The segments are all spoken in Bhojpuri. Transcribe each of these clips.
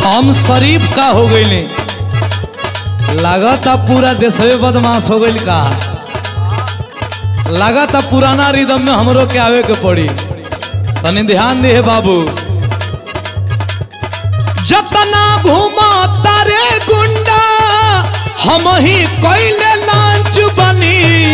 हम शरीफ का हो गई लागत पूरा देशवे बदमाश हो गई का लागत पुराना रिदम में हमरो के आवे के पड़ी तनी ध्यान दे बाबू। जतना घूमा तारे गुंडा हम ही कैले नाच बनी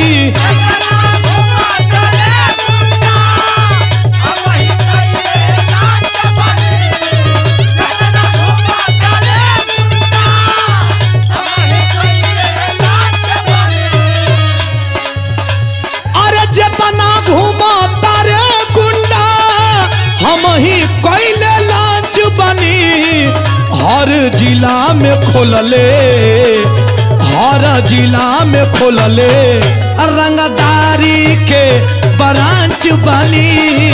ही कैले लांच बनी हर जिला में खोलले हर जिला में खोलले रंगदारी के ब्रांच बनी।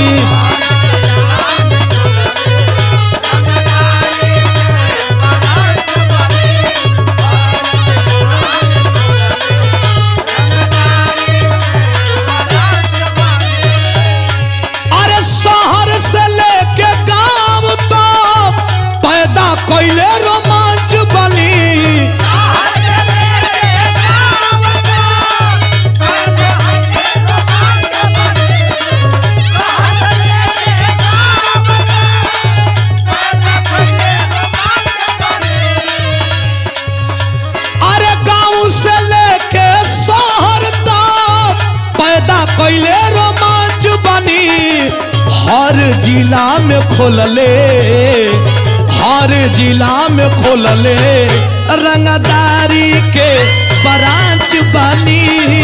कैले रोमांच बनी अरे गांव से लेके शहर तक पैदा कैले रोमांच बनी हर जिला में खोलले हर जिला में खोलले रंगदारी के ब्रांच बनी।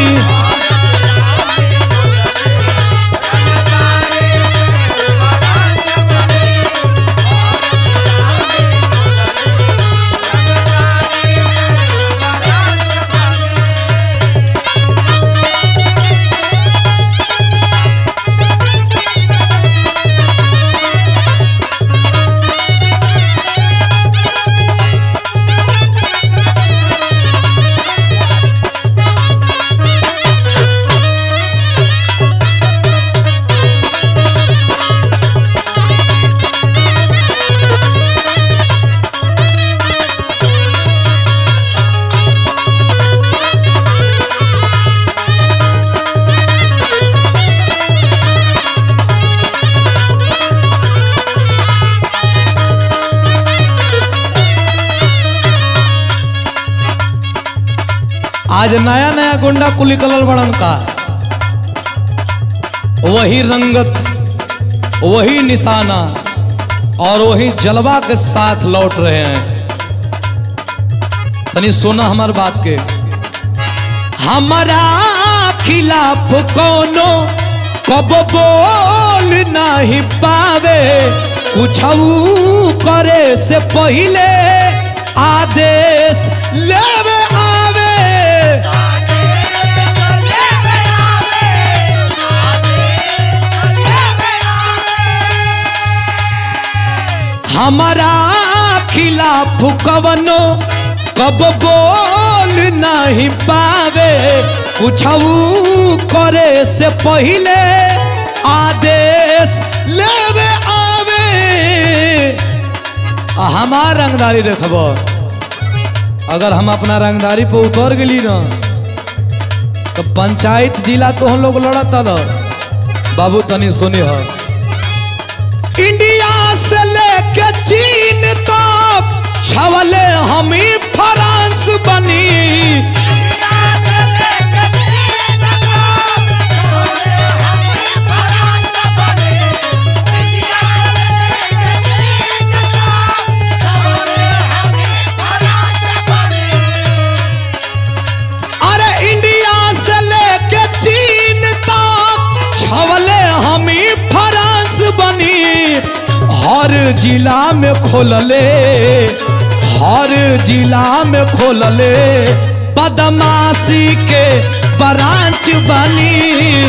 आज नया नया गुंडा कुली कलर बड़न का वही रंगत वही निशाना और वही जलवा के साथ लौट रहे हैं। तनी सुना हमार बात के हमारा खिलाफ कोनो कब बोल नहीं पावे कुछ करे से पहले आदेश लेवे हमारा खिलाफ कवनो कब बोल नहीं पावे कुछ करे से पहले आदेश लेवे आवे। हमार रंगदारी देखबो अगर हम अपना रंगदारी पे उतर गली ना तो पंचायत जिला तो हम लोग लड़ता था बाबू तनी सुनी हो। इंडिया से लेके चीन तक छवले हम ही फ्रांस बनी अरे इंडिया से लेके चीन तक छवले हम ही फ्रांस बनी हर जिला में खोलले हर जिला में खोलले बदमाशी के ब्रांच बनी।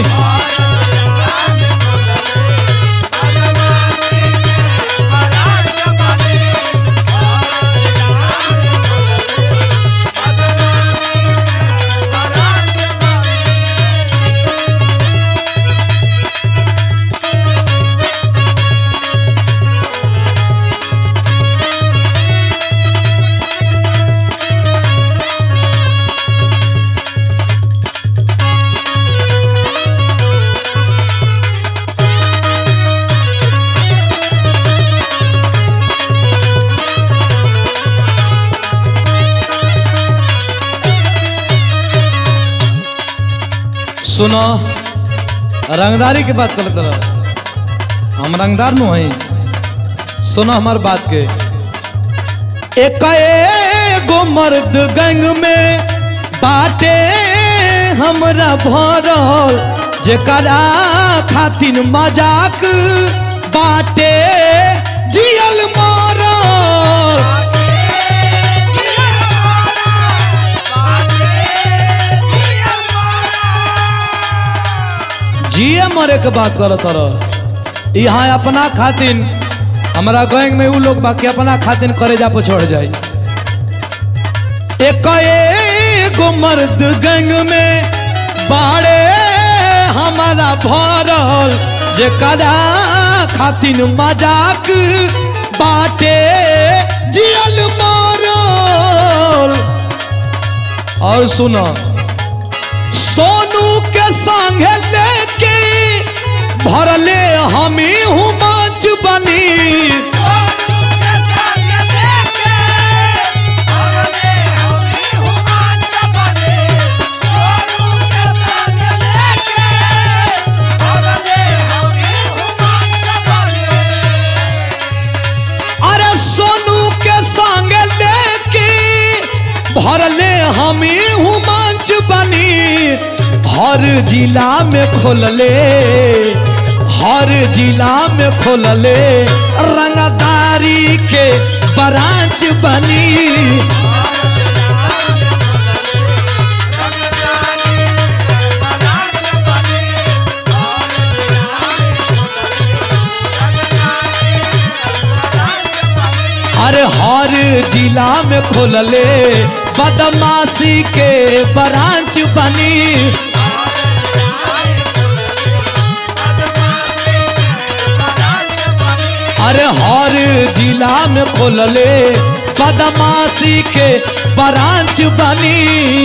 सुनो रंगदारी की बात करते रहो, हम रंगदार नु हैं। सुनो हमार बात के, एक गो मर्द गंग में बाटे हमरा भरल, जेकरा खातिन मजाक बाटे जियल मरल। जिए मरे के बात करत रह, यहाँ अपना खातिन हमारा गैंग में वो लोग बाकी अपना खातिन करेजा पर छोड़ जाए। एक गो मर्द गैंग में बाड़े हमारा भरल, जेकरा खातिन मजाक बाटे जियल मरल। और सुनो सोनू के संगे लेके भरले हमी हूँ माच बनी। अरे सोनू के संगे लेके भरले हमी हूँ माच बनी। हर जिला में खोलले, हर जिला में खोलले रंगदारी के ब्रांच बनी। अरे हर जिला में खोलले बदमाशी के ब्रांच बनी। अरे हर जिला में खोलले बदमाशी के ब्रांच बनी।